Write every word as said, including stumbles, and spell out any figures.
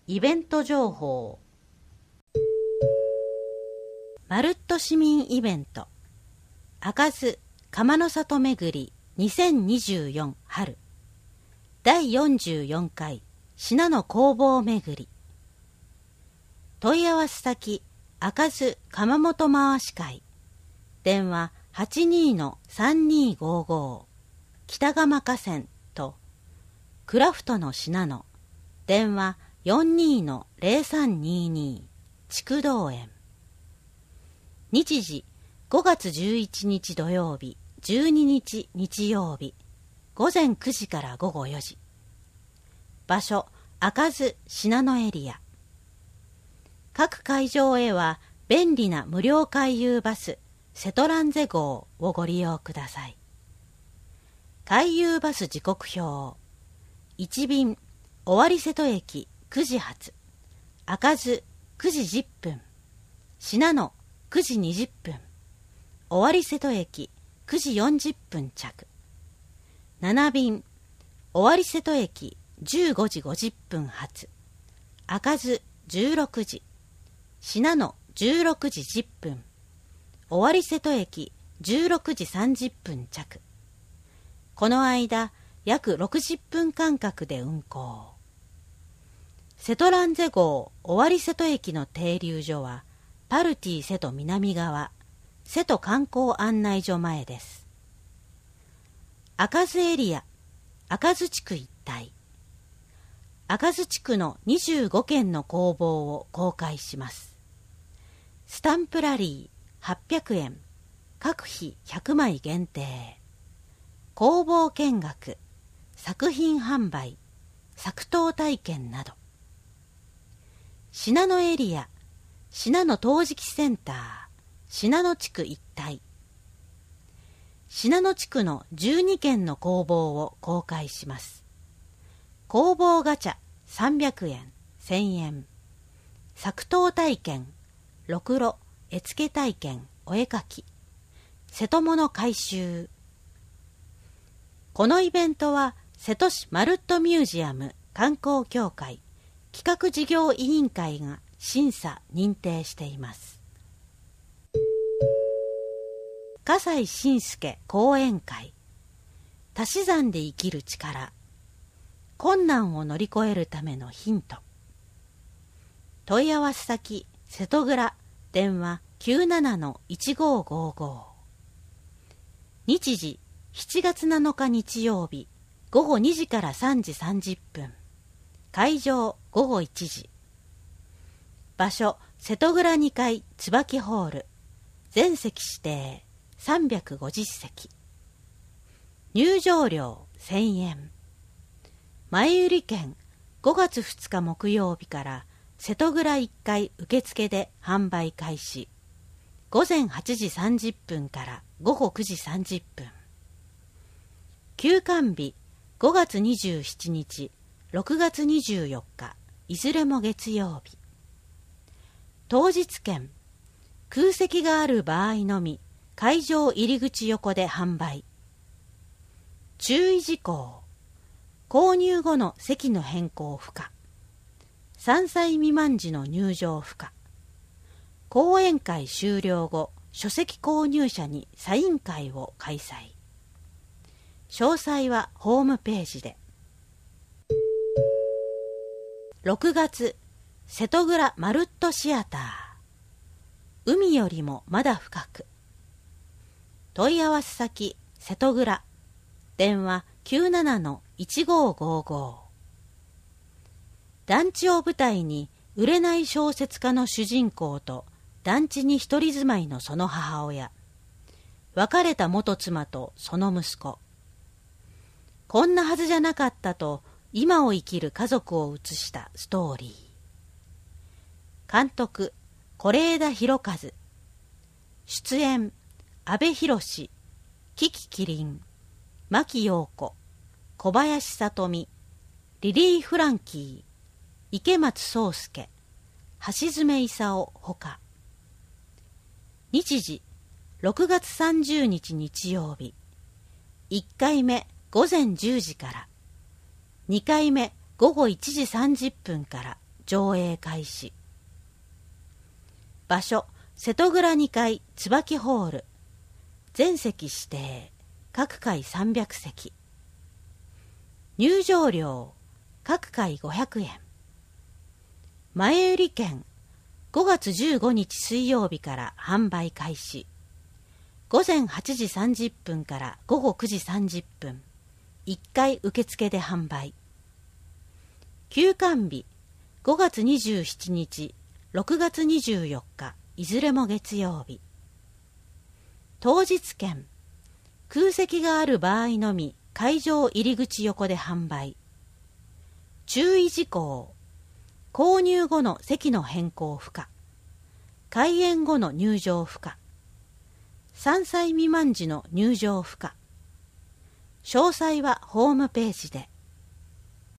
イベント情報。まるっと市民イベント開かず釜の里めぐりにせんにじゅうよん春だいよんじゅうよんかい信濃工房めぐり。問い合わせ先開かず窯元回し会。電話 はちにーのさんにーごーごー 北釜河川とクラフトの信濃。電話 よんにーのぜろさんにーにー 筑道園。日時ごがつじゅういちにち土曜日、じゅうににち日曜日、ごぜんくじからごごよじ。場所開かず信濃エリア。各会場へは便利な無料回遊バスセトランゼ号をご利用ください。回遊バス時刻表。いちびん尾張瀬戸駅くじ発、開かずくじじゅっぷん、信濃くじにじゅっぷん、尾張瀬戸駅くじよんじゅっぷん着。ななびん尾張瀬戸駅じゅうごじごじゅっぷん発、開かずじゅうろくじ、信濃じゅうろくじじゅっぷん、尾張瀬戸駅じゅうろくじさんじゅっぷん着。この間約ろくじゅっぷん間隔で運行。セトランゼ号尾張瀬戸駅の停留所はパルティ瀬戸南側瀬戸観光案内所前です。開かずエリア開かず地区一帯。開かず地区のにじゅうごけんの工房を公開します。スタンプラリーはっぴゃくえん、各費ひゃくまい限定。工房見学、作品販売、作陶体験など。信濃エリア信濃陶磁器センター信濃地区一帯。信濃地区のじゅうにけんの工房を公開します。工房ガチャさんびゃくえん、せんえん。作陶体験、ろくろ、絵付け体験、お絵かき、瀬戸物回収。このイベントは瀬戸市まるっとミュージアム観光協会企画事業委員会が審査認定しています。笠井信介講演会、足し算で生きる力、困難を乗り越えるためのヒント。問い合わせ先瀬戸蔵、電話 きゅうななのいちごーごーごー。日時しちがつなのか日曜日ごごにじからさんじさんじゅっぷん、会場ごごいちじ。場所瀬戸蔵にかい椿ホール、全席指定さんびゃくごじゅっせき。入場料せんえん。前売券ごがつふつか木曜日から瀬戸蔵いっかい受付で販売開始。ごぜんはちじさんじゅっぷんからごごくじさんじゅっぷん。休館日ごがつにじゅうしちにち、ろくがつにじゅうよっか、いずれも月曜日。当日券、空席がある場合のみ会場入り口横で販売。注意事項、購入後の席の変更不可、さんさい未満時の入場不可、講演会終了後書籍購入者にサイン会を開催。詳細はホームページで。ろくがつ、瀬戸蔵まるっとシアター、海よりもまだ深く。問い合わせ先瀬戸蔵、電話 きゅうななのいちごーごーごー。団地を舞台に売れない小説家の主人公と団地に一人住まいのその母親、別れた元妻とその息子、こんなはずじゃなかったと今を生きる家族を映したストーリー。監督是枝裕和。出演阿部寛、キキキリン、牧陽子、小林聡美、リリー・フランキー、池松壮亮、橋爪功ほか。日時ろくがつさんじゅうにち日曜日、いっかいめごぜんじゅうじから、にかいめごごいちじさんじゅっぷんから上映開始。場所、瀬戸蔵にかい椿ホール。全席指定。各回さんびゃくせき。入場料、各回ごひゃくえん。前売り券、ごがつじゅうごにち水曜日から販売開始。ごぜんはちじさんじゅっぷんからごごくじさんじゅっぷん。いっかい受付で販売。休館日、ごがつにじゅうしちにち、ろくがつにじゅうよっか、いずれも月曜日。当日券、空席がある場合のみ会場入り口横で販売。注意事項、購入後の席の変更不可。開演後の入場不可。さんさい未満時の入場不可。詳細はホームページで。